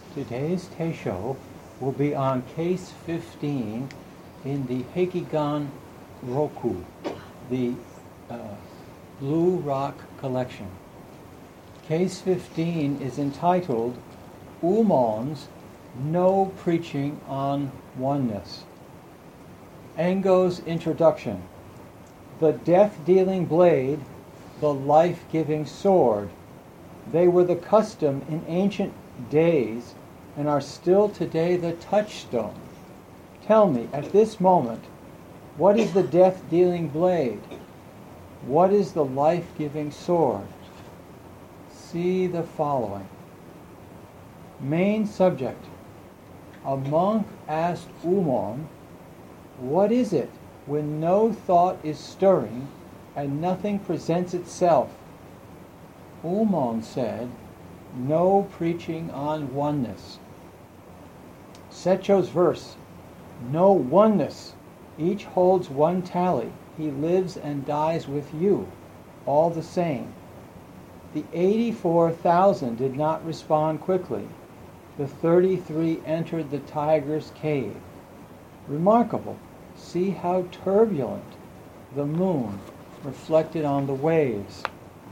Today's Teisho will be on case 15 in the Heikigan Roku, the Blue Rock collection. Case 15 is entitled Umon's No Preaching on Oneness. Engo's introduction. The death-dealing blade, the life-giving sword. They were the custom in ancient days and are still today the touchstone. Tell me, at this moment, what is the death-dealing blade? What is the life-giving sword? See the following. Main subject. A monk asked Umon, what is it when no thought is stirring and nothing presents itself? Umon said, no preaching on oneness. Secho's verse, no oneness. Each holds one tally. He lives and dies with you, all the same. The 84,000 did not respond quickly. The 33 entered the tiger's cave. Remarkable. See how turbulent the moon reflected on the waves.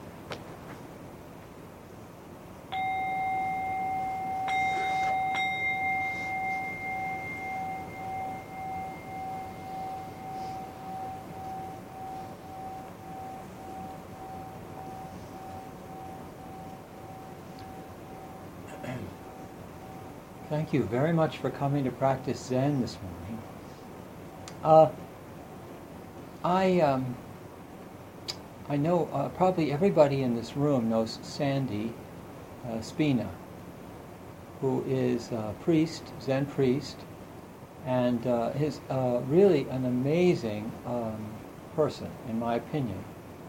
Thank you very much for coming to practice Zen this morning. I know probably everybody in this room knows Sandy Spina, who is a priest, Zen priest, and is really an amazing person, in my opinion.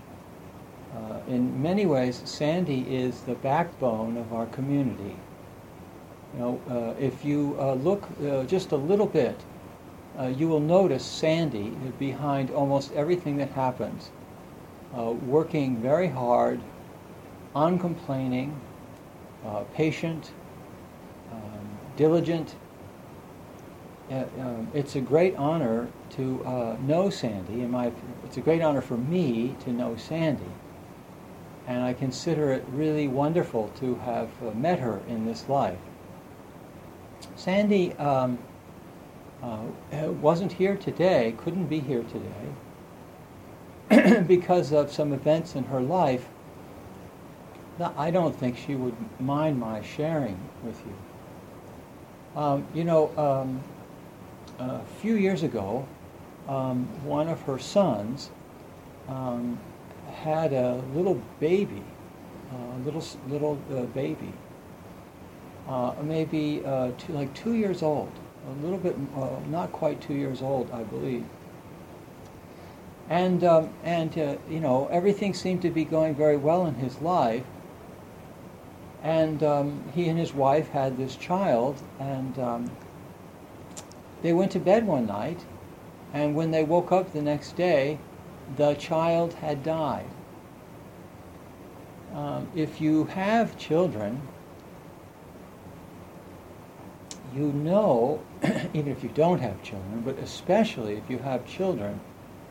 In many ways, Sandy is the backbone of our community. You know, if you look just a little bit, you will notice Sandy behind almost everything that happens, working very hard, uncomplaining, patient, diligent. It's a great honor to know Sandy. It's a great honor for me to know Sandy, and I consider it really wonderful to have met her in this life. Sandy wasn't here today, couldn't be here today, because of some events in her life that I don't think she would mind my sharing with you. A few years ago, one of her sons had a little baby, little baby. Maybe 2 years old, a little bit, not quite 2 years old, I believe. And everything seemed to be going very well in his life. And he and his wife had this child, and they went to bed one night, and when they woke up the next day, the child had died. If you have children, you know, even if you don't have children, but especially if you have children,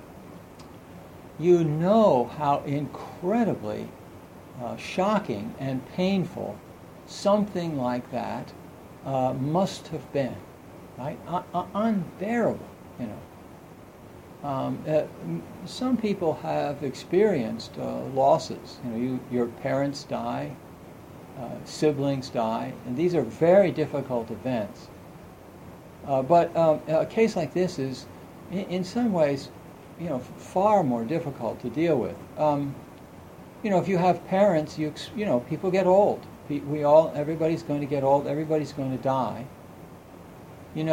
you know how incredibly shocking and painful something like that must have been, right? Unbearable, you know. Some people have experienced losses. You know, your parents die. Siblings die, and these are very difficult events. But a case like this is, in some ways, far more difficult to deal with. If you have parents, people get old. Everybody's going to get old. Everybody's going to die. In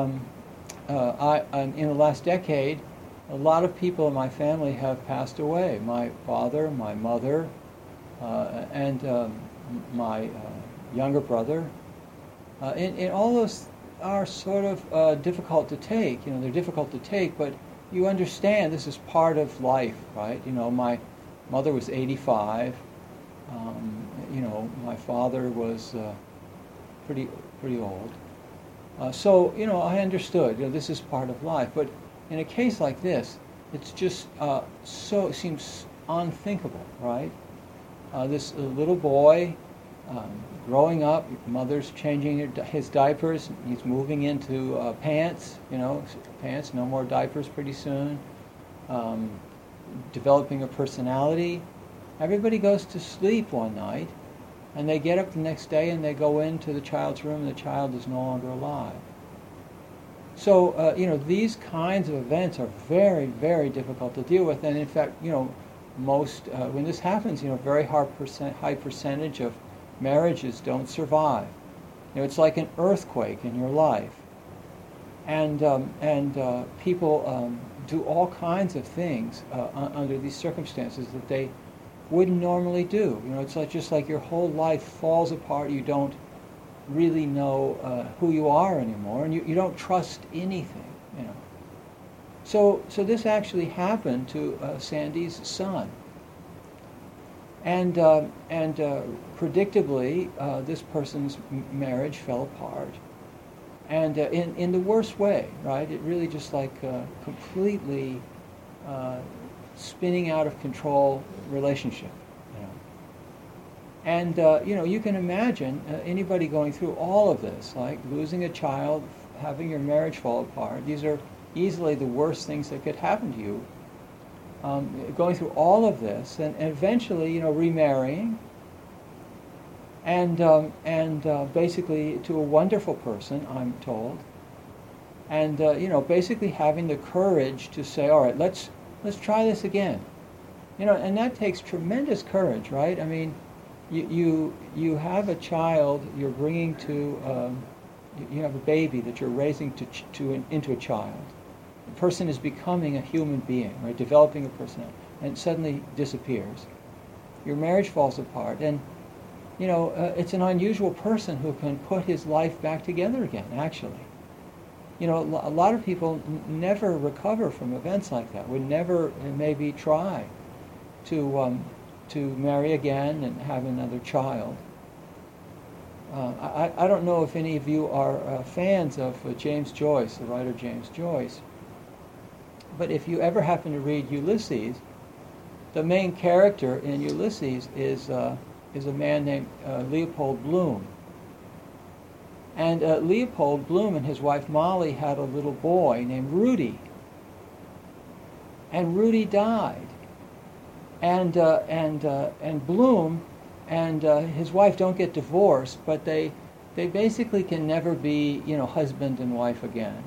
the last decade, a lot of people in my family have passed away. My father, my mother, and my younger brother, and all those are sort of difficult to take. They're difficult to take, but you understand this is part of life, right? My mother was 85. My father was pretty old. So, I understood, this is part of life. But in a case like this, it's just it seems unthinkable, right? This little boy growing up, mother's changing his diapers, he's moving into pants, pants, no more diapers pretty soon, developing a personality. Everybody goes to sleep one night, and they get up the next day and they go into the child's room and the child is no longer alive. So, these kinds of events are very, very difficult to deal with. And in fact, most, when this happens, very high percentage of marriages don't survive. It's like an earthquake in your life. And people do all kinds of things under these circumstances that they wouldn't normally do. It's just like your whole life falls apart. You don't really know who you are anymore, and you don't trust anything. So this actually happened to Sandy's son, and predictably, this person's marriage fell apart, and in the worst way, right? It really just like completely spinning out of control relationship. And, you can imagine anybody going through all of this, like losing a child, having your marriage fall apart. These are easily the worst things that could happen to you. Going through all of this and eventually, remarrying and basically to a wonderful person, I'm told. And, basically having the courage to say, all right, let's try this again. And that takes tremendous courage, right? I mean, you have a child you're bringing to, you have a baby that you're raising into a child. The person is becoming a human being, right, developing a personality, and suddenly disappears. Your marriage falls apart, and it's an unusual person who can put his life back together again, actually. A lot of people never recover from events like that, would never maybe try to marry again and have another child. I don't know if any of you are fans of James Joyce, the writer James Joyce, but if you ever happen to read Ulysses, the main character in Ulysses is a man named Leopold Bloom. And Leopold Bloom and his wife Molly had a little boy named Rudy. And Rudy died. And Bloom and his wife don't get divorced, but they basically can never be husband and wife again.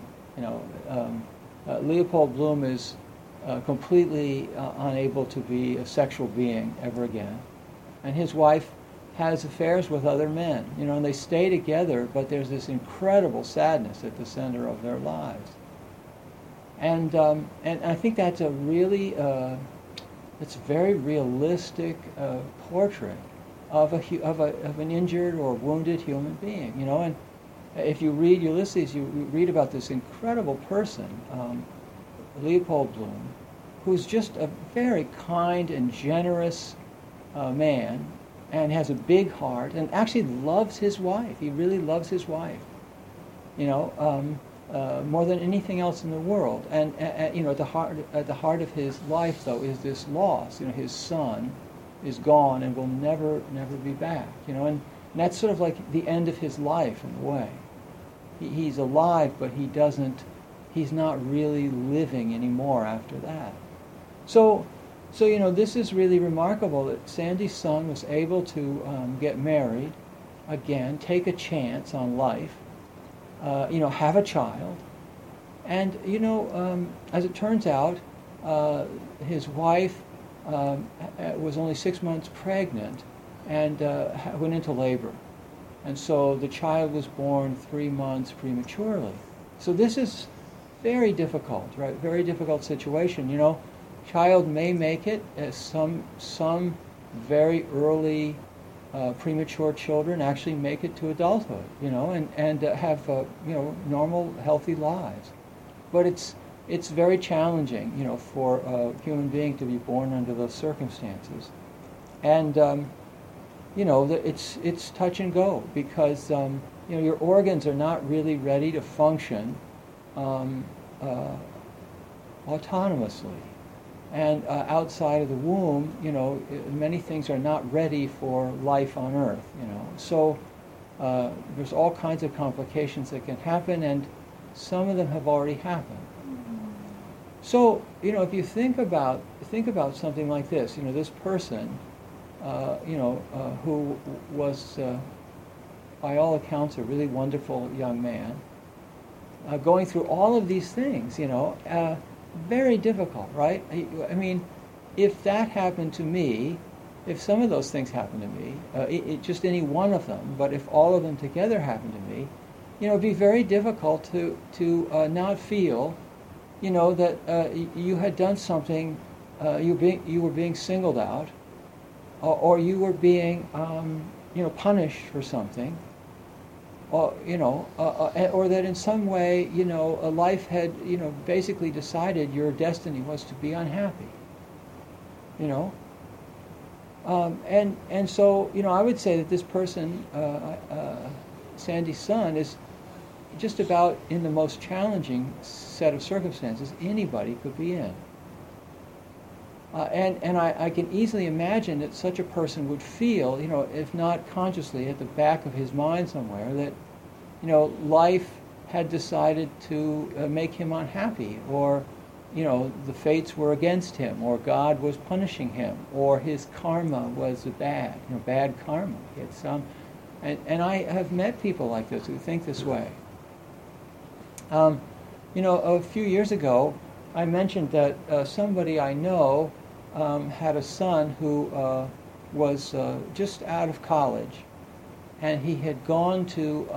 Leopold Bloom is completely unable to be a sexual being ever again, and his wife has affairs with other men. And they stay together, but there's this incredible sadness at the center of their lives. And I think that's a really it's a very realistic portrait of an injured or wounded human being, And if you read Ulysses, you read about this incredible person, Leopold Bloom, who's just a very kind and generous man, and has a big heart, and actually loves his wife. He really loves his wife, more than anything else in the world. And at the heart of his life, though, is this loss. His son is gone and will never be back. And that's sort of like the end of his life in a way. He's alive, but he's not really living anymore after that. So this is really remarkable that Sandy's son was able to get married again, take a chance on life, have a child. And, as it turns out, his wife was only 6 months pregnant and went into labor. And so the child was born 3 months prematurely. So this is very difficult, right? Very difficult situation. Child may make it, as some very early premature children actually make it to adulthood, and have normal, healthy lives. But it's very challenging, for a human being to be born under those circumstances. And it's touch and go because your organs are not really ready to function um, autonomously. And outside of the womb, many things are not ready for life on Earth, So there's all kinds of complications that can happen, and some of them have already happened. So, if you think about something like this, this person, who was, by all accounts, a really wonderful young man, going through all of these things, very difficult, right? I mean, if that happened to me, if some of those things happened to me, just any one of them, but if all of them together happened to me, it'd be very difficult to not feel, that you had done something, you were being singled out, or you were being, punished for something, or or that in some way, a life had, basically decided your destiny was to be unhappy, and so, I would say that this person, Sandy's son, is just about in the most challenging set of circumstances anybody could be in. And I can easily imagine that such a person would feel, if not consciously, at the back of his mind somewhere, that, life had decided to make him unhappy, or, the fates were against him, or God was punishing him, or his karma was bad, bad karma. It's and I have met people like this who think this way. A few years ago, I mentioned that somebody I know had a son who was just out of college, and he had gone to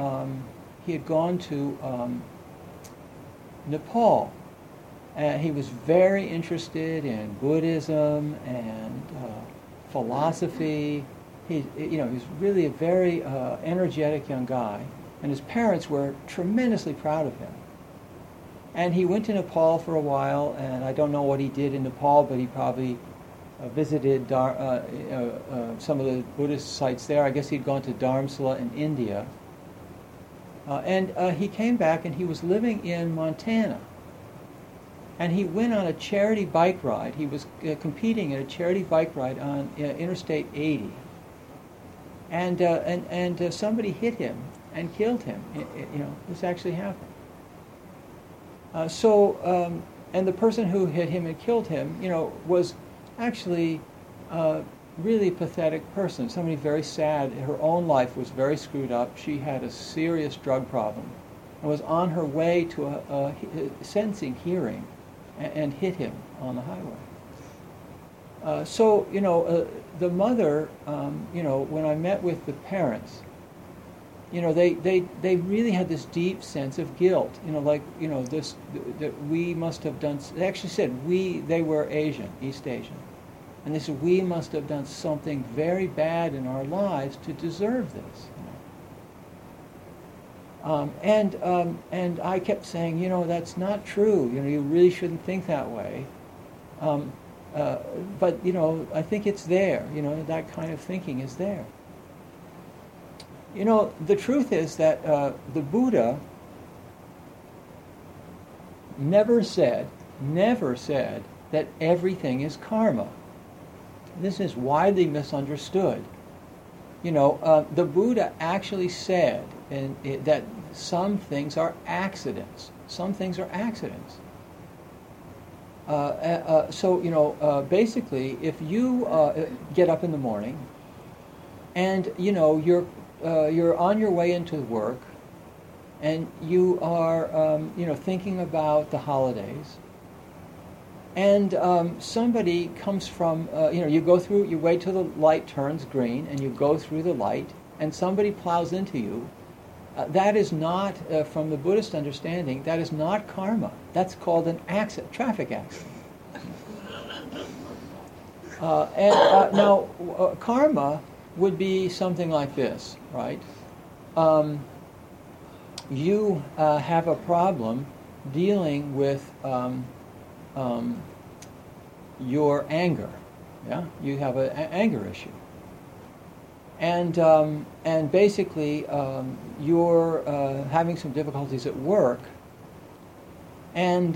Nepal. He was very interested in Buddhism and philosophy. He was really a very energetic young guy, and his parents were tremendously proud of him. And he went to Nepal for a while, and I don't know what he did in Nepal, but he probably visited some of the Buddhist sites there. I guess he'd gone to Dharamsala in India. And he came back, and he was living in Montana. And he went on a charity bike ride. He was competing in a charity bike ride on Interstate 80. And somebody hit him and killed him. This actually happened. And the person who hit him and killed him, was actually a really pathetic person, somebody very sad. Her own life was very screwed up. She had a serious drug problem and was on her way to a sentencing hearing and hit him on the highway. The mother, when I met with the parents, they really had this deep sense of guilt, that we must have done. They actually said they were Asian, East Asian, and they said we must have done something very bad in our lives to deserve this. And I kept saying, that's not true. You really shouldn't think that way. But I think it's there. That kind of thinking is there. The truth is that the Buddha never said that everything is karma. This is widely misunderstood. The Buddha actually said that some things are accidents. Some things are accidents. Basically, if you get up in the morning and you're on your way into work, and you are, thinking about the holidays, and somebody comes from, you wait till the light turns green, and you go through the light, and somebody plows into you. That is not, from the Buddhist understanding, that is not karma. That's called an accident, traffic accident. Now, karma would be something like this, right? You have a problem dealing with your anger. Yeah, you have an anger issue, and basically you're having some difficulties at work, and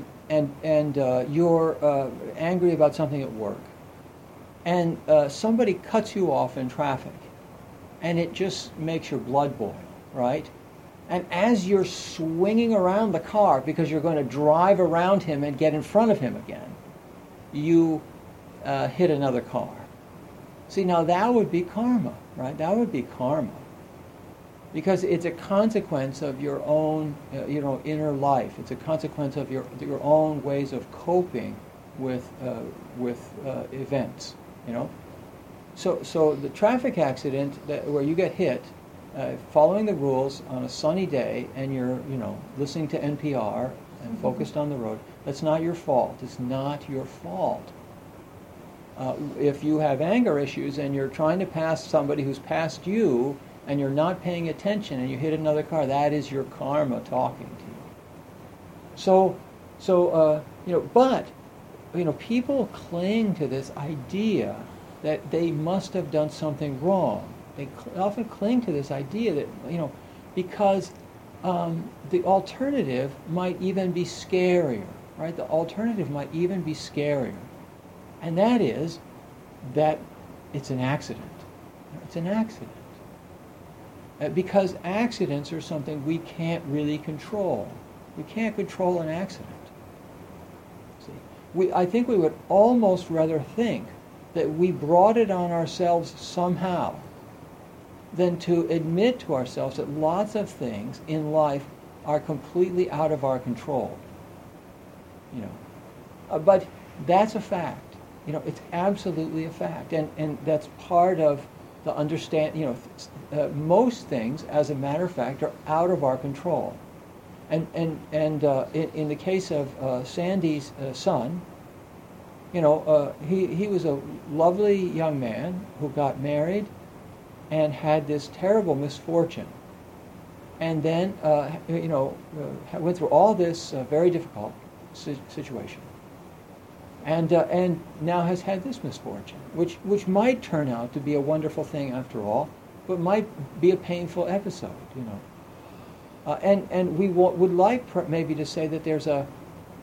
you're angry about something at work, and somebody cuts you off in traffic, and it just makes your blood boil, right? And as you're swinging around the car because you're going to drive around him and get in front of him again, you hit another car. See, now that would be karma, right? That would be karma. Because it's a consequence of your own, inner life. It's a consequence of your own ways of coping with events, you know. So the traffic accident where you get hit, following the rules on a sunny day, and you're, listening to NPR and focused on the road, that's not your fault. It's not your fault. If you have anger issues and you're trying to pass somebody who's passed you, and you're not paying attention and you hit another car, that is your karma talking to you. But people cling to this idea that they must have done something wrong. They often cling to this idea that, because the alternative might even be scarier, right? The alternative might even be scarier. And that is that it's an accident. It's an accident. Because accidents are something we can't really control. We can't control an accident. See, I think we would almost rather think that we brought it on ourselves somehow than to admit to ourselves that lots of things in life are completely out of our control. But that's a fact. It's absolutely a fact, and that's part of the understand. Most things, as a matter of fact, are out of our control. And in the case of Sandy's son, he was a lovely young man who got married and had this terrible misfortune, and then went through all this very difficult situation. And now has had this misfortune, which might turn out to be a wonderful thing after all, but might be a painful episode, And we would like maybe to say that there's a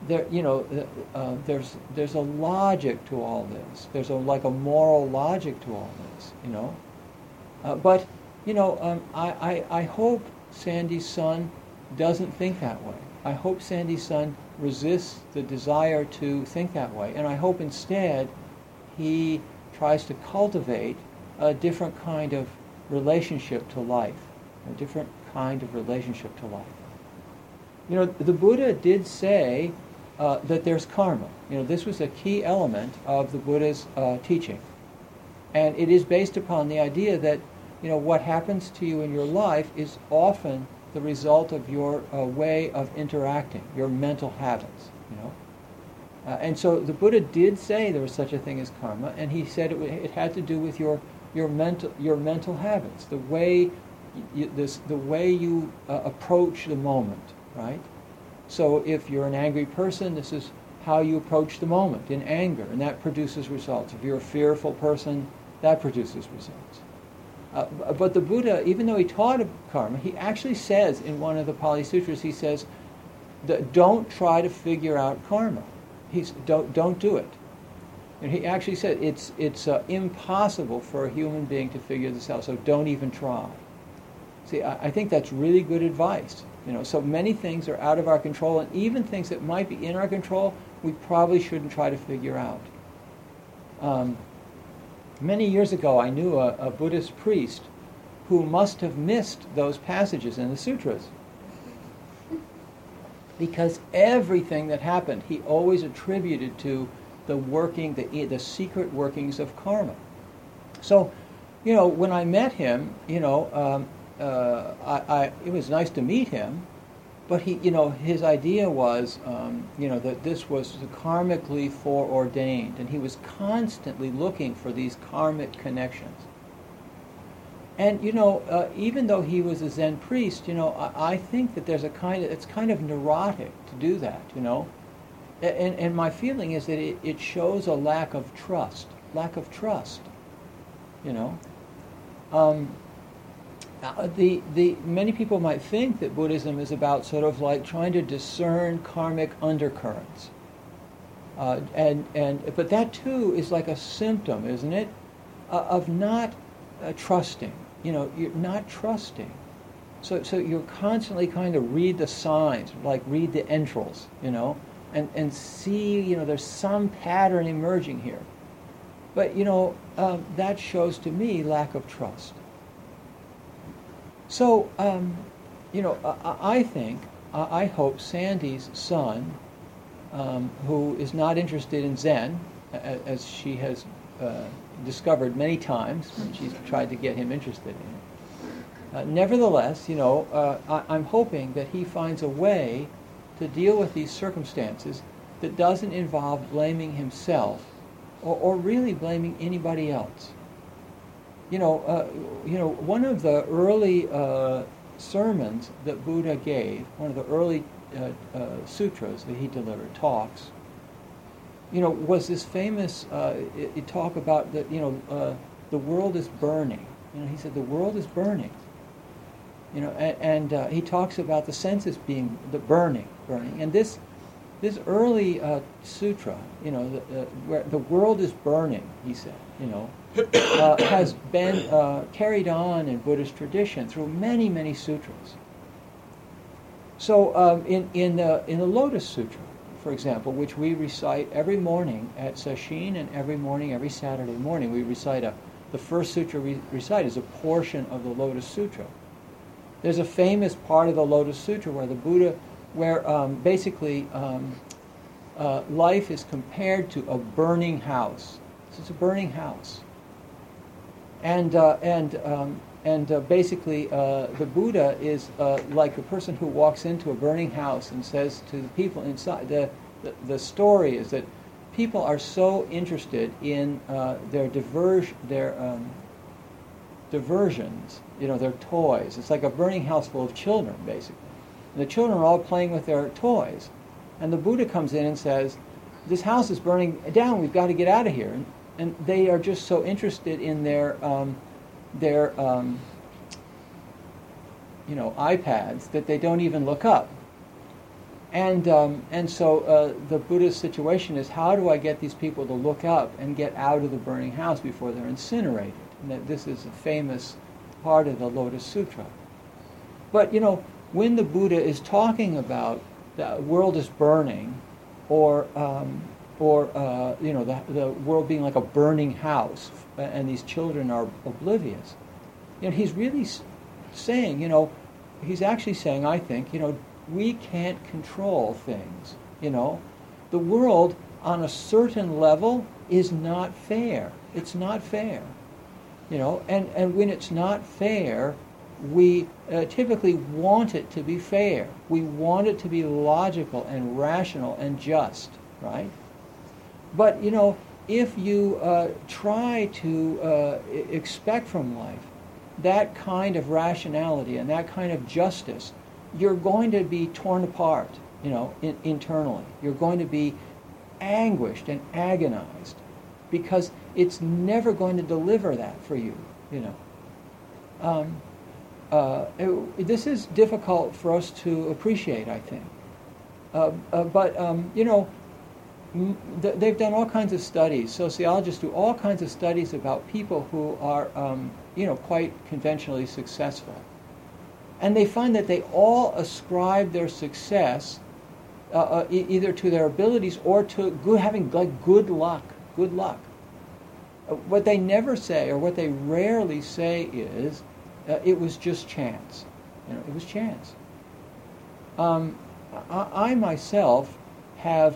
logic to all this. There's a moral logic to all this, But I hope Sandy's son doesn't think that way. I hope Sandy's son resists the desire to think that way. And I hope instead he tries to cultivate a different kind of relationship to life. A different kind of relationship to life. The Buddha did say that there's karma. This was a key element of the Buddha's teaching. And it is based upon the idea that, what happens to you in your life is often the result of your way of interacting, your mental habits, And so the Buddha did say there was such a thing as karma, and he said it had to do with your mental habits, the way you approach the moment, right? So if you're an angry person, this is how you approach the moment, in anger, and that produces results. If you're a fearful person, that produces results. But the Buddha, even though he taught karma, he actually says in one of the Pali Sutras, he says, don't try to figure out karma. Don't do it. And he actually said it's impossible for a human being to figure this out, so don't even try. See, I think that's really good advice. So many things are out of our control, and even things that might be in our control, we probably shouldn't try to figure out. Many years ago, I knew a Buddhist priest who must have missed those passages in the sutras, because everything that happened, he always attributed to the secret workings of karma. So, when I met him, it was nice to meet him, but his idea was, that this was karmically foreordained, and he was constantly looking for these karmic connections. And even though he was a Zen priest, I think that there's it's kind of neurotic to do that, And my feeling is that it shows a lack of trust, Um, the many people might think that Buddhism is about sort of like trying to discern karmic undercurrents, but that too is like a symptom, isn't it, of not trusting. You're not trusting. So you're constantly kind of read the signs, like read the entrails, and see, there's some pattern emerging here. But, that shows to me lack of trust. So, I hope Sandy's son, who is not interested in Zen, as she has discovered many times when she's tried to get him interested in it, nevertheless, I'm hoping that he finds a way to deal with these circumstances that doesn't involve blaming himself or really blaming anybody else. One of the early sermons that Buddha gave, one of the early sutras that he delivered, talks, was this famous talk about that, the world is burning. He said the world is burning. And he talks about the senses being the burning, and this early sutra, where the world is burning, he said, has been carried on in Buddhist tradition through many, many sutras. So in the Lotus Sutra, for example, which we recite every morning at Sesshin, and every Saturday morning, we recite the first sutra we recite is a portion of the Lotus Sutra. There's a famous part of the Lotus Sutra where the Buddha, basically life is compared to a burning house. So it's a burning house. And basically, the Buddha is like a person who walks into a burning house and says to the people inside. The story is that people are so interested in their diversions, their toys. It's like a burning house full of children, basically. And the children are all playing with their toys, and the Buddha comes in and says, "This house is burning down. We've got to get out of here." And they are just so interested in their iPads that they don't even look up. And so the Buddha's situation is, how do I get these people to look up and get out of the burning house before they're incinerated? And that this is a famous part of the Lotus Sutra. But when the Buddha is talking about the world is burning, or the world being like a burning house, and these children are oblivious, he's really saying, he's actually saying, I think, we can't control things. The world on a certain level is not fair. It's not fair. And when it's not fair, we typically want it to be fair. We want it to be logical and rational and just, right? But, if you try to expect from life that kind of rationality and that kind of justice, you're going to be torn apart, internally. You're going to be anguished and agonized because it's never going to deliver that for you, This is difficult for us to appreciate, I think. But they've done all kinds of studies. Sociologists do all kinds of studies about people who are, quite conventionally successful. And they find that they all ascribe their success either to their abilities or to having good luck. Good luck. What they never say, or what they rarely say, is it was just chance. It was chance. I myself have,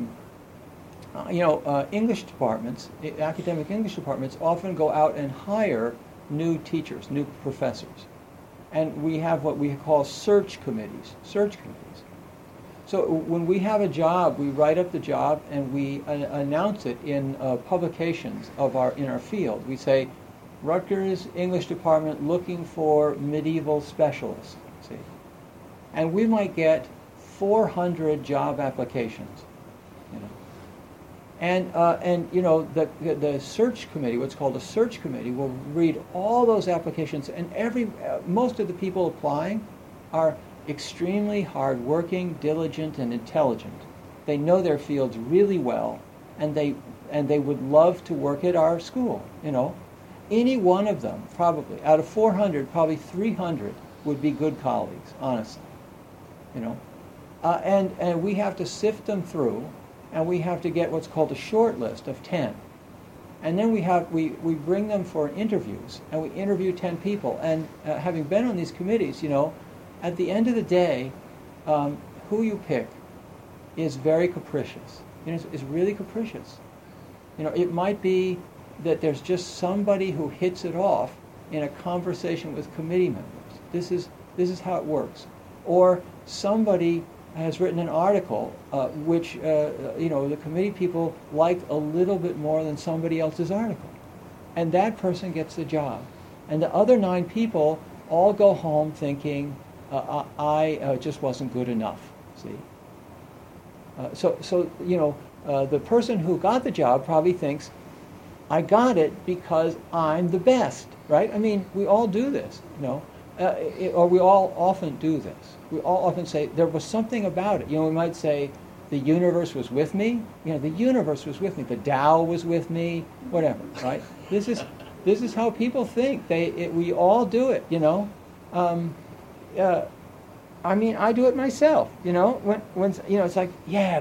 English departments, academic English departments often go out and hire new teachers, new professors. And we have what we call search committees. So when we have a job, we write up the job and we announce it in publications in our field. We say, Rutgers English Department looking for medieval specialists. See, and we might get 400 job applications. And you know, the search committee, what's called a search committee, will read all those applications, and most of the people applying are extremely hardworking, diligent, and intelligent. They know their fields really well, and they would love to work at our school. You know, any one of them, probably out of 400, probably 300 would be good colleagues, honestly. You know, and we have to sift them through. And we have to get what's called a short list of 10. And then we bring them for interviews, and we interview 10 people. And having been on these committees, you know, at the end of the day, who you pick is very capricious. You know, it's really capricious. You know, it might be that there's just somebody who hits it off in a conversation with committee members. This is how it works. Or somebody has written an article which you know, the committee people liked a little bit more than somebody else's article, and that person gets the job, and the other 9 people all go home thinking I just wasn't good enough. See, so you know, the person who got the job probably thinks I got it because I'm the best, right? I mean, we all do this, you know. Or we all often do this. We all often say, there was something about it. You know, we might say, the universe was with me. You know, the universe was with me. The Tao was with me. Whatever, right? This is how people think. We all do it, you know. I mean, I do it myself, you know. When you know, it's like, yeah,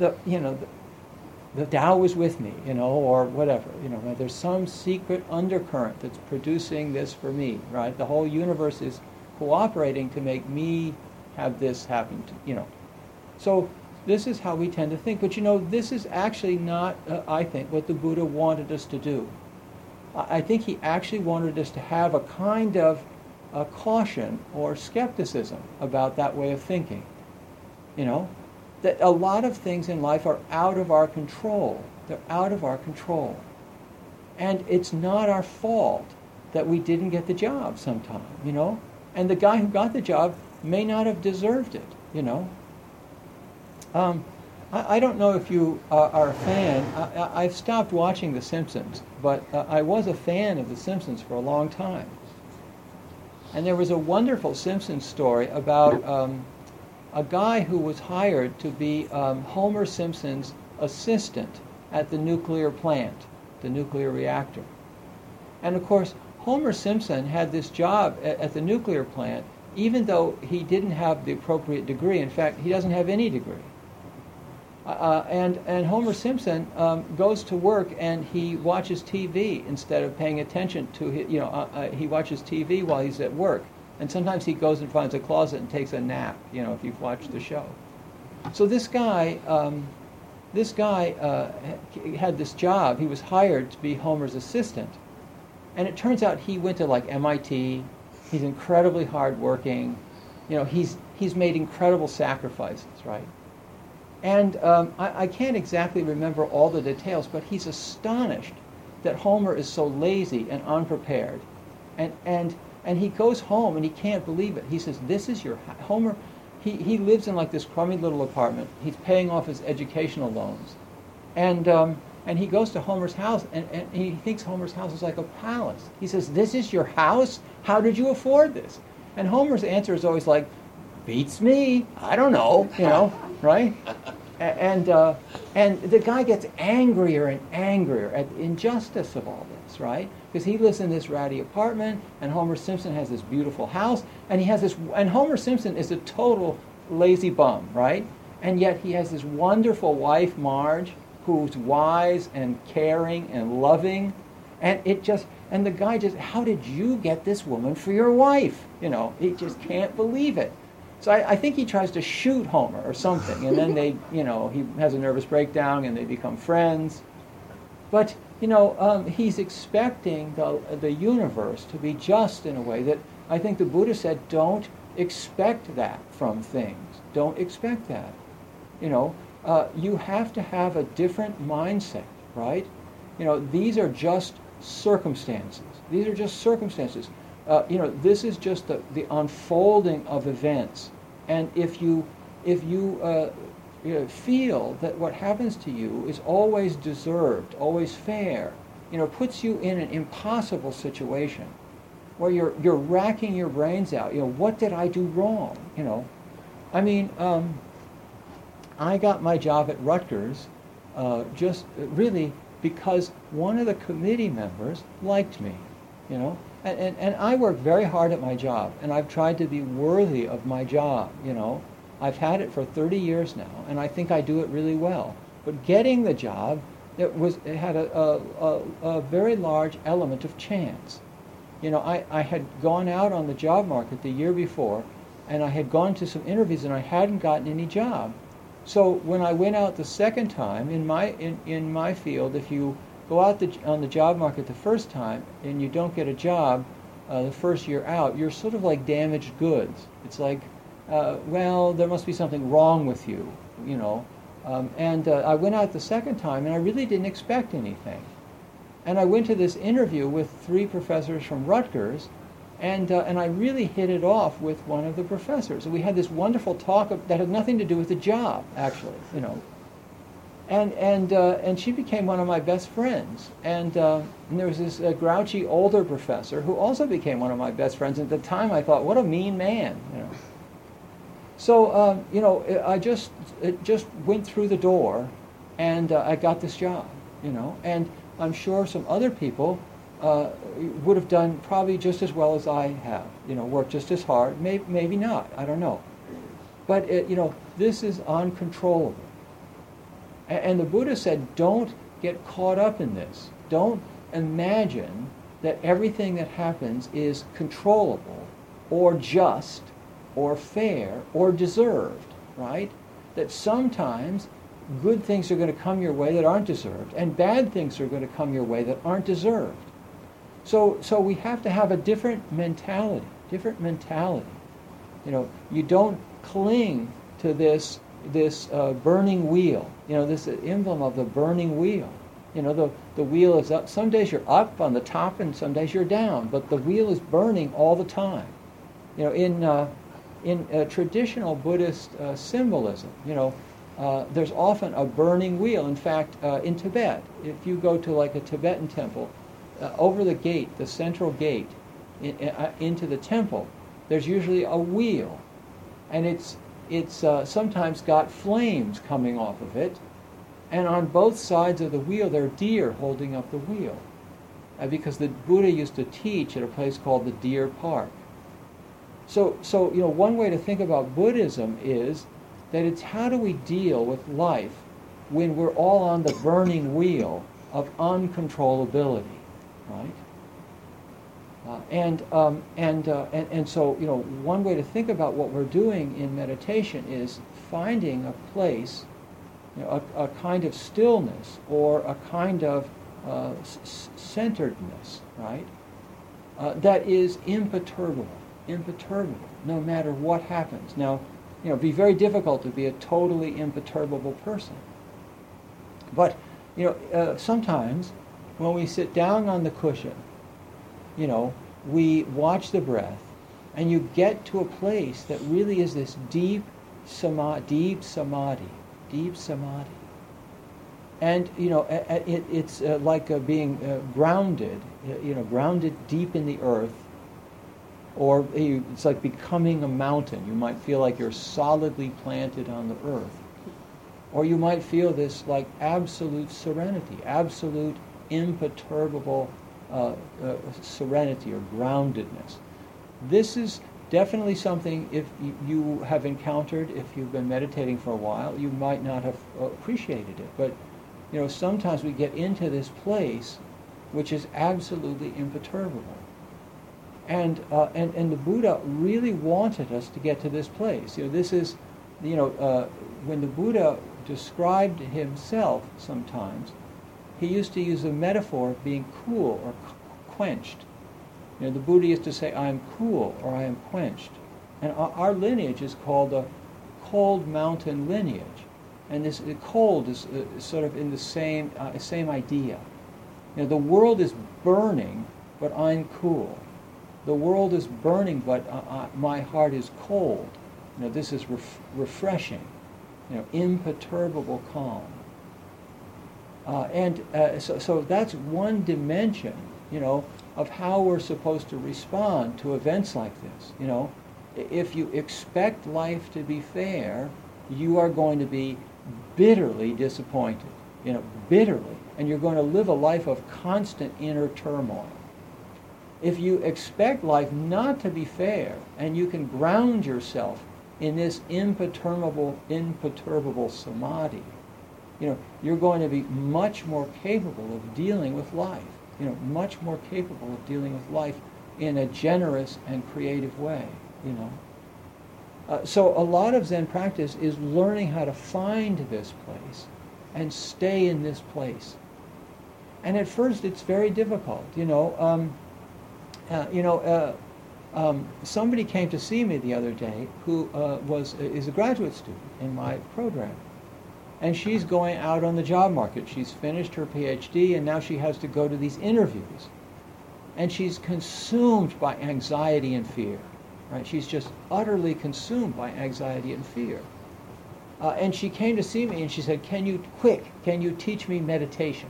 the Tao was with me, you know, or whatever, you know. There's some secret undercurrent that's producing this for me, right? The whole universe is cooperating to make me have this happen, you know. So this is how we tend to think. But, you know, this is actually not, I think, what the Buddha wanted us to do. I think he actually wanted us to have a kind of caution or skepticism about that way of thinking, you know. That a lot of things in life are out of our control. They're out of our control. And it's not our fault that we didn't get the job sometime, you know? And the guy who got the job may not have deserved it, you know? I don't know if you are a fan. I've stopped watching The Simpsons, but I was a fan of The Simpsons for a long time. And there was a wonderful Simpsons story about a guy who was hired to be Homer Simpson's assistant at the nuclear plant, the nuclear reactor. And of course, Homer Simpson had this job at the nuclear plant, even though he didn't have the appropriate degree. In fact, he doesn't have any degree. And Homer Simpson goes to work and he watches TV instead of paying attention to his, you know, he watches TV while he's at work. And sometimes he goes and finds a closet and takes a nap, you know, if you've watched the show. So this guy had this job. He was hired to be Homer's assistant. And it turns out he went to like MIT. He's incredibly hardworking. You know, he's made incredible sacrifices, right? And I can't exactly remember all the details, but he's astonished that Homer is so lazy and unprepared. And he goes home and he can't believe it. He says, "This is your Homer." He lives in like this crummy little apartment. He's paying off his educational loans, and he goes to Homer's house and he thinks Homer's house is like a palace. He says, "This is your house? How did you afford this?" And Homer's answer is always like, "Beats me. I don't know." You know, right? And the guy gets angrier and angrier at the injustice of all this, right? Because he lives in this ratty apartment, and Homer Simpson has this beautiful house, and and Homer Simpson is a total lazy bum, right? And yet he has this wonderful wife, Marge, who's wise and caring and loving, and the guy just, "How did you get this woman for your wife?" You know, he just can't believe it. So I think he tries to shoot Homer or something, and then he has a nervous breakdown, and they become friends. But he's expecting the universe to be just in a way that I think the Buddha said, don't expect that from things. Don't expect that. You have to have a different mindset, right? These are just circumstances. These are just circumstances. This is just the unfolding of events. And if you feel that what happens to you is always deserved, always fair, puts you in an impossible situation where you're racking your brains out. What did I do wrong? I mean, I got my job at Rutgers just really because one of the committee members liked me, and I worked very hard at my job, and I've tried to be worthy of my job, I've had it for 30 years now, and I think I do it really well. But getting the job, it had a very large element of chance. I had gone out on the job market the year before, and I had gone to some interviews, and I hadn't gotten any job. So when I went out the second time, in my field, if you go out on the job market the first time and you don't get a job the first year out, you're sort of like damaged goods. It's like, well, there must be something wrong with you, And I went out the second time, and I really didn't expect anything. And I went to this interview with 3 professors from Rutgers, and I really hit it off with one of the professors. And we had this wonderful talk that had nothing to do with the job, actually, And she became one of my best friends. And there was this grouchy older professor who also became one of my best friends. At the time, I thought, what a mean man, So, I just went through the door, and I got this job, And I'm sure some other people would have done probably just as well as I have, worked just as hard. Maybe not, I don't know. But, this is uncontrollable. And the Buddha said, don't get caught up in this. Don't imagine that everything that happens is controllable or just or fair or deserved, right? That sometimes good things are going to come your way that aren't deserved, and bad things are going to come your way that aren't deserved. So we have to have a different mentality. You don't cling to this burning wheel. This emblem of the burning wheel. The wheel is up. Some days you're up on the top, and some days you're down. But the wheel is burning all the time. In traditional Buddhist symbolism, there's often a burning wheel. In fact, in Tibet, if you go to like a Tibetan temple, over the gate, the central gate into the temple, there's usually a wheel, and it's sometimes got flames coming off of it, and on both sides of the wheel there are deer holding up the wheel, because the Buddha used to teach at a place called the Deer Park. So one way to think about Buddhism is that it's how do we deal with life when we're all on the burning wheel of uncontrollability, right? And so one way to think about what we're doing in meditation is finding a place, a kind of stillness or a kind of centeredness, right? That is imperturbable, no matter what happens. Now, it'd be very difficult to be a totally imperturbable person. But, sometimes when we sit down on the cushion, we watch the breath, and you get to a place that really is this deep samadhi. And, it's like being grounded, grounded deep in the earth, or it's like becoming a mountain. You might feel like you're solidly planted on the earth. Or you might feel this like absolute serenity, absolute imperturbable serenity or groundedness. This is definitely something, if you have encountered, if you've been meditating for a while, you might not have appreciated it. But, sometimes we get into this place which is absolutely imperturbable. And the Buddha really wanted us to get to this place. This is, when the Buddha described himself sometimes, he used to use a metaphor of being cool or quenched. The Buddha used to say, I am cool or I am quenched. And our lineage is called the cold mountain lineage. And this cold is sort of in the same idea. The world is burning, but I'm cool. The world is burning, but my heart is cold. This is refreshing. imperturbable calm. So that's one dimension, of how we're supposed to respond to events like this. If you expect life to be fair, you are going to be bitterly disappointed, bitterly, and you're going to live a life of constant inner turmoil. If you expect life not to be fair, and you can ground yourself in this imperturbable samadhi, you're going to be much more capable of dealing with life, much more capable of dealing with life in a generous and creative way, So a lot of Zen practice is learning how to find this place and stay in this place. And at first it's very difficult, somebody came to see me the other day who is a graduate student in my program. And she's going out on the job market. She's finished her PhD, and now she has to go to these interviews. And she's consumed by anxiety and fear. Right? She's just utterly consumed by anxiety and fear. And she came to see me, and she said, can you teach me meditation?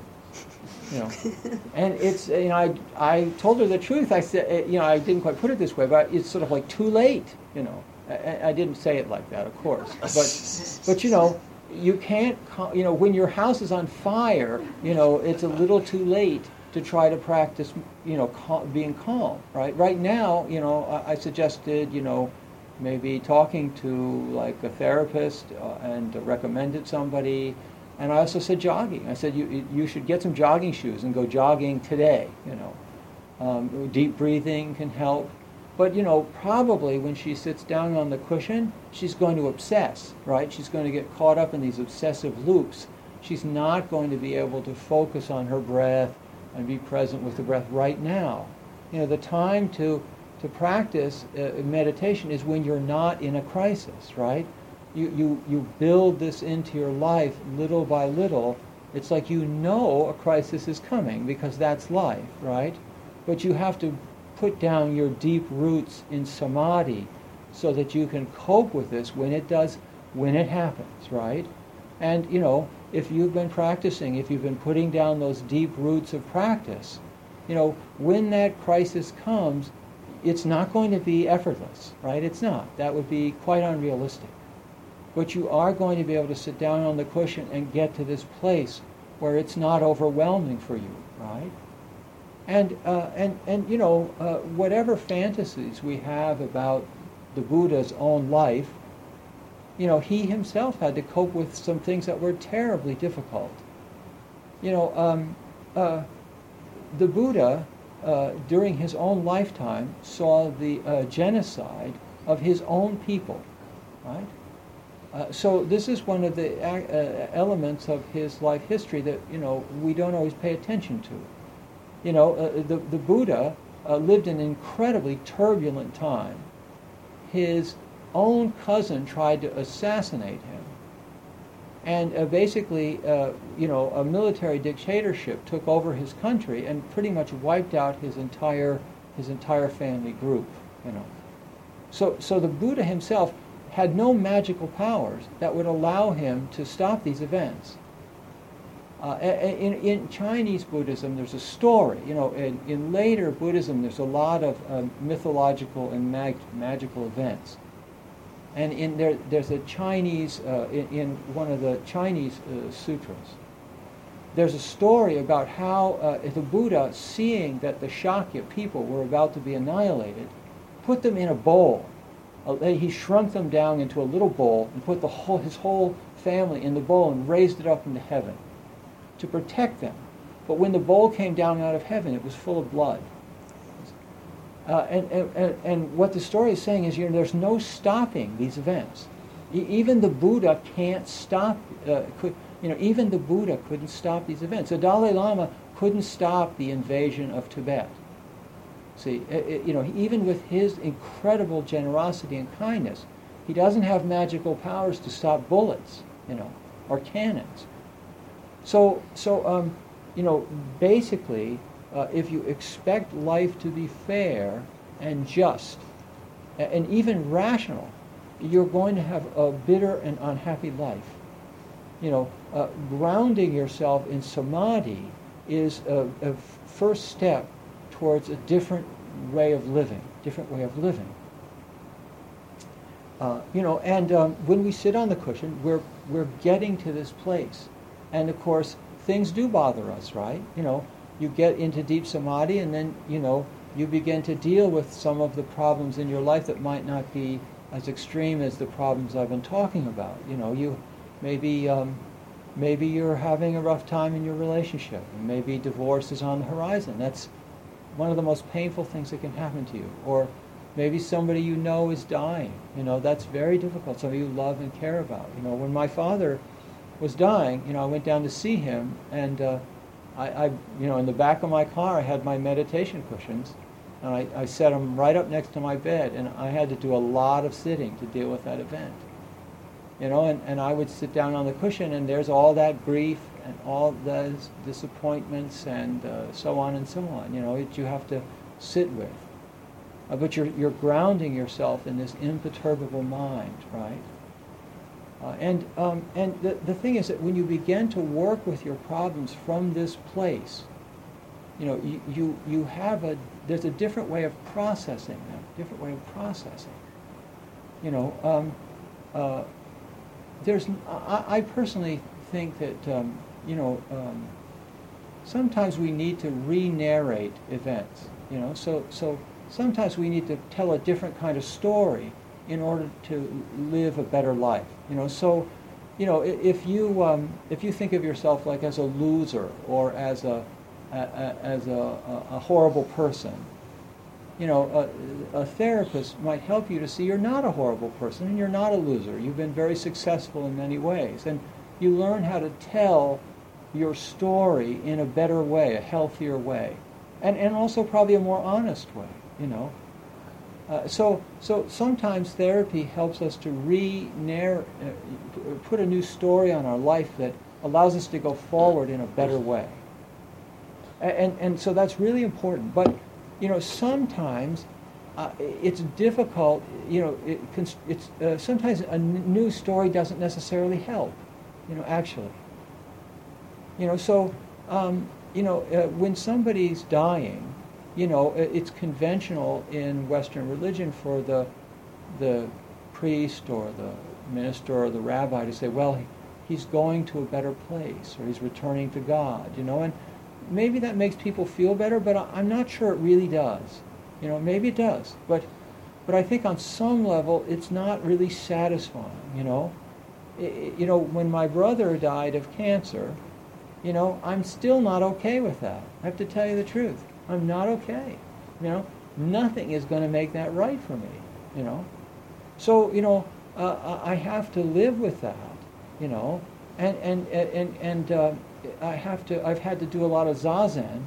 And it's, I told her the truth. I said, I didn't quite put it this way, but it's sort of like too late, I didn't say it like that, of course. But you can't, when your house is on fire, it's a little too late to try to practice, being calm, right? Right now, I suggested, maybe talking to like a therapist and recommended somebody. And I also said jogging. I said you should get some jogging shoes and go jogging today, Deep breathing can help. But, probably when she sits down on the cushion, she's going to obsess, right? She's going to get caught up in these obsessive loops. She's not going to be able to focus on her breath and be present with the breath right now. The time to practice meditation is when you're not in a crisis, right? You build this into your life little by little. It's like a crisis is coming because that's life, right? But you have to put down your deep roots in samadhi so that you can cope with this when it happens, right? And, if you've been practicing, if you've been putting down those deep roots of practice, when that crisis comes, it's not going to be effortless, right? It's not. That would be quite unrealistic. But you are going to be able to sit down on the cushion and get to this place where it's not overwhelming for you, right? And whatever fantasies we have about the Buddha's own life, he himself had to cope with some things that were terribly difficult. The Buddha, during his own lifetime, saw the genocide of his own people, right? So this is one of the elements of his life history that, we don't always pay attention to. The Buddha lived in an incredibly turbulent time. His own cousin tried to assassinate him. And basically, a military dictatorship took over his country and pretty much wiped out his entire family group, So the Buddha himself had no magical powers that would allow him to stop these events. In Chinese Buddhism, there's a story. In later Buddhism, there's a lot of mythological and magical events. And there's a Chinese, in one of the Chinese sutras, there's a story about how the Buddha, seeing that the Shakya people were about to be annihilated, put them in a bowl. He shrunk them down into a little bowl and put his whole family in the bowl and raised it up into heaven to protect them. But when the bowl came down out of heaven, it was full of blood. And what the story is saying is, there's no stopping these events. Even the Buddha can't stop. Even the Buddha couldn't stop these events. The Dalai Lama couldn't stop the invasion of Tibet. See, even with his incredible generosity and kindness, he doesn't have magical powers to stop bullets, or cannons. So basically, if you expect life to be fair and just, and even rational, you're going to have a bitter and unhappy life. Grounding yourself in samadhi is a first step towards a different way of living. When we sit on the cushion, we're getting to this place, and of course things do bother us, right? You get into deep samadhi, and then you begin to deal with some of the problems in your life that might not be as extreme as the problems I've been talking about. You maybe you're having a rough time in your relationship, and maybe divorce is on the horizon. That's one of the most painful things that can happen to you. Or maybe somebody you know is dying. That's very difficult. Somebody you love and care about. When my father was dying, I went down to see him, and I in the back of my car, I had my meditation cushions, and I set them right up next to my bed, and I had to do a lot of sitting to deal with that event. And I would sit down on the cushion, and there's all that grief and all those disappointments and so on and so on, that you have to sit with. But you're grounding yourself in this imperturbable mind, right? And the thing is that when you begin to work with your problems from this place, you have there's a different way of processing them, I personally think that sometimes we need to re-narrate events. So sometimes we need to tell a different kind of story in order to live a better life. If you think of yourself like as a loser or as a horrible person, a therapist might help you to see you're not a horrible person and you're not a loser. You've been very successful in many ways, and you learn how to tell your story in a better way, a healthier way, and also probably a more honest way. So sometimes therapy helps us to put a new story on our life that allows us to go forward in a better way. And so that's really important. But sometimes it's difficult. Sometimes a new story doesn't necessarily help. Actually. When somebody's dying, it's conventional in Western religion for the priest or the minister or the rabbi to say, well, he's going to a better place, or he's returning to God, and maybe that makes people feel better, but I'm not sure it really does. Maybe it does, but I think on some level it's not really satisfying. When my brother died of cancer, I'm still not okay with that. I have to tell you the truth. I'm not okay. Nothing is going to make that right for me. So I have to live with that. And I've had to do a lot of zazen.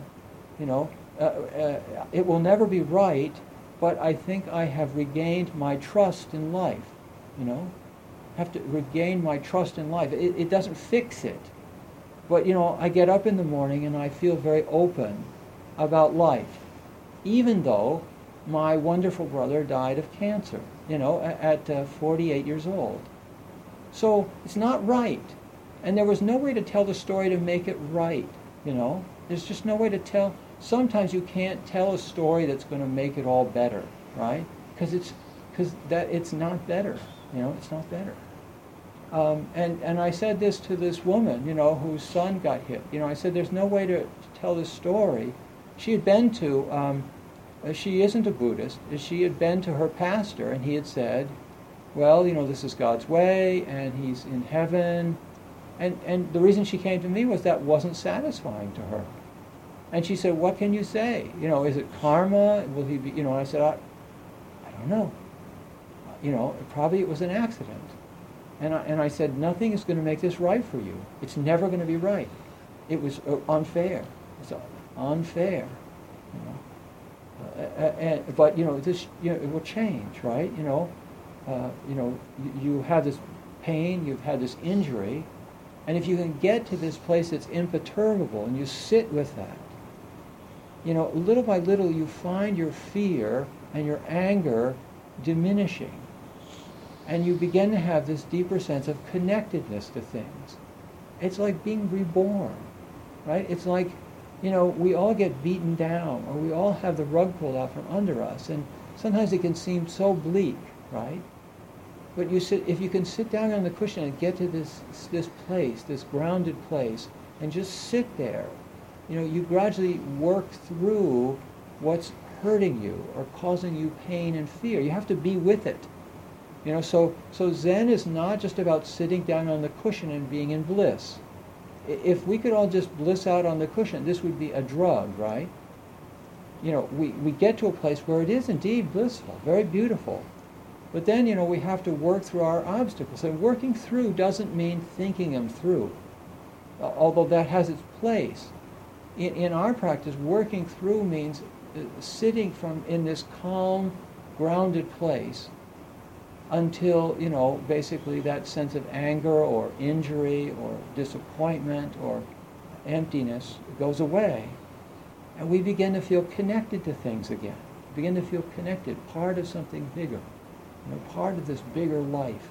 It will never be right, but I think I have regained my trust in life. I have to regain my trust in life. It doesn't fix it, but I get up in the morning and I feel very open about life, even though my wonderful brother died of cancer, at 48 years old. So it's not right. And there was no way to tell the story to make it right, There's just no way to tell. Sometimes you can't tell a story that's going to make it all better, right? Because it's not better, it's not better. And I said this to this woman, whose son got hit. I said, there's no way to tell this story. She had been to, she isn't a Buddhist, she had been to her pastor, and he had said, well, this is God's way, and he's in heaven. And the reason she came to me was that wasn't satisfying to her. And she said, what can you say? Is it karma? Will he be, and I said, I don't know. Probably it was an accident. And I said, nothing is going to make this right for you. It's never going to be right. It was unfair. It's unfair. But this, it will change, right? You have this pain, you've had this injury, and if you can get to this place that's imperturbable and you sit with that, little by little you find your fear and your anger diminishing. And you begin to have this deeper sense of connectedness to things. It's like being reborn, right? It's like, we all get beaten down, or we all have the rug pulled out from under us, and sometimes it can seem so bleak, right? But if you can sit down on the cushion and get to this place, this grounded place, and just sit there, you gradually work through what's hurting you or causing you pain and fear. You have to be with it. So Zen is not just about sitting down on the cushion and being in bliss. If we could all just bliss out on the cushion, this would be a drug, right? We get to a place where it is indeed blissful, very beautiful. But then, we have to work through our obstacles. And working through doesn't mean thinking them through, although that has its place. In our practice, working through means sitting in this calm, grounded place until, basically that sense of anger or injury or disappointment or emptiness goes away. And we begin to feel connected to things again. Begin to feel connected, part of something bigger, part of this bigger life.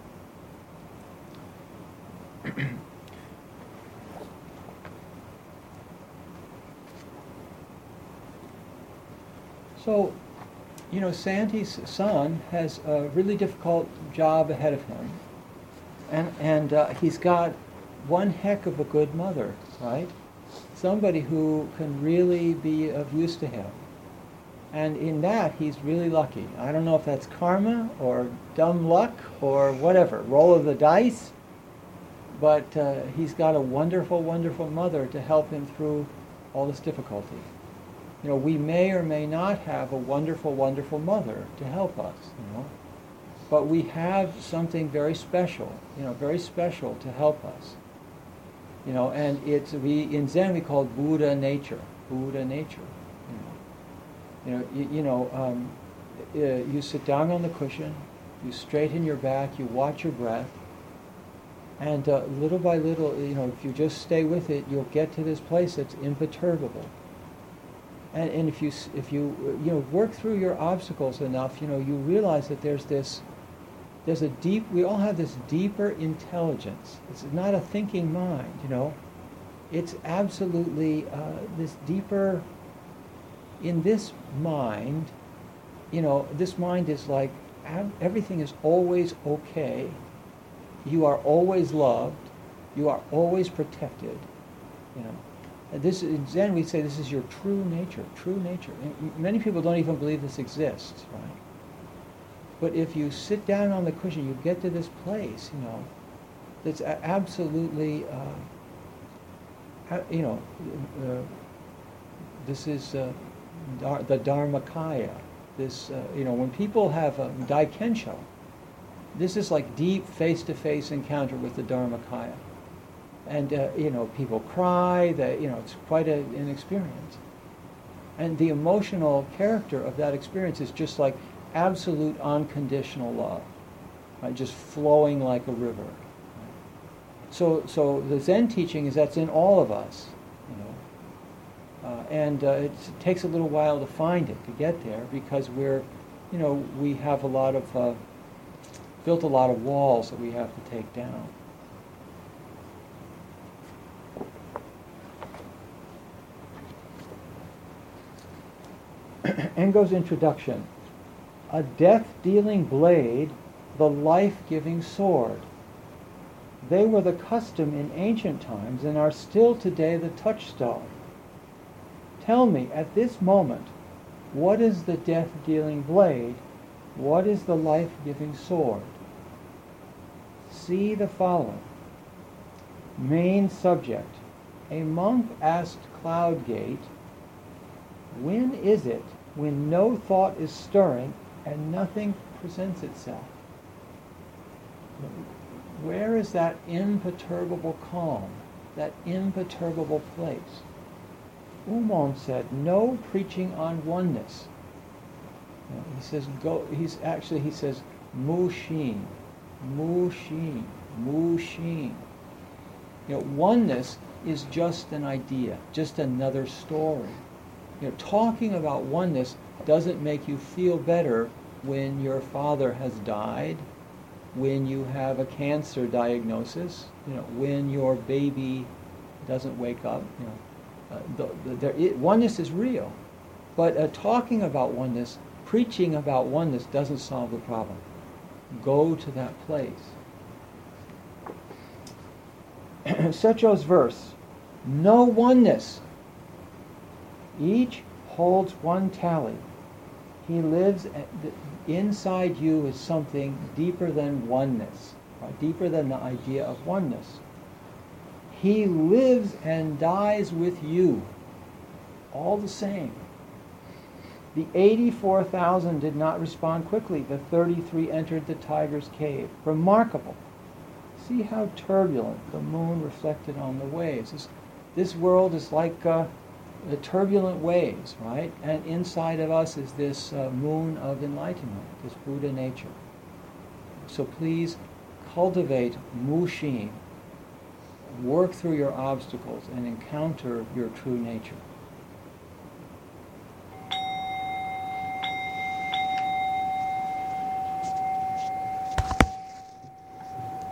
So, Santi's son has a really difficult job ahead of him. And he's got one heck of a good mother, right? Somebody who can really be of use to him. And in that, he's really lucky. I don't know if that's karma or dumb luck or whatever, roll of the dice, but he's got a wonderful, wonderful mother to help him through all this difficulty. We may or may not have a wonderful, wonderful mother to help us, but we have something very special, very special to help us. And in Zen we call it Buddha nature, Buddha nature. You sit down on the cushion, you straighten your back, you watch your breath, and little by little, if you just stay with it, you'll get to this place that's imperturbable. And if you work through your obstacles enough, you realize that we all have this deeper intelligence. It's not a thinking mind, It's absolutely this deeper, in this mind, this mind is like, everything is always okay. You are always loved. You are always protected, This in Zen we say this is your true nature, true nature. And many people don't even believe this exists, right? But if you sit down on the cushion, you get to this place, that's absolutely, this is the Dharmakaya. This, when people have Daikensho, this is like deep face-to-face encounter with the Dharmakaya. And, people cry, it's quite an experience. And the emotional character of that experience is just like absolute unconditional love, right? Just flowing like a river. So the Zen teaching is that's in all of us, and it takes a little while to find it, to get there, because we have built a lot of walls that we have to take down. Engo's introduction. A death-dealing blade, the life-giving sword. They were the custom in ancient times and are still today the touchstone. Tell me, at this moment, what is the death-dealing blade? What is the life-giving sword? See the following. Main subject. A monk asked Cloudgate, when is it when no thought is stirring and nothing presents itself? Where is that imperturbable calm, that imperturbable place? Umon said, no preaching on oneness. He says, he says, Mushin, Mushin, Mushin. Oneness is just an idea, just another story. Talking about oneness doesn't make you feel better when your father has died, when you have a cancer diagnosis, when your baby doesn't wake up, oneness is real. But talking about oneness, preaching about oneness doesn't solve the problem. Go to that place. Secho's verse, no oneness. Each holds one tally. He lives inside you is something deeper than oneness, right? Deeper than the idea of oneness. He lives and dies with you, all the same. The 84,000 did not respond quickly. The 33 entered the tiger's cave. Remarkable. See how turbulent the moon reflected on the waves. This world is like the turbulent waves, right? And inside of us is this moon of enlightenment, this Buddha nature. So please cultivate Mushin. Work through your obstacles and encounter your true nature.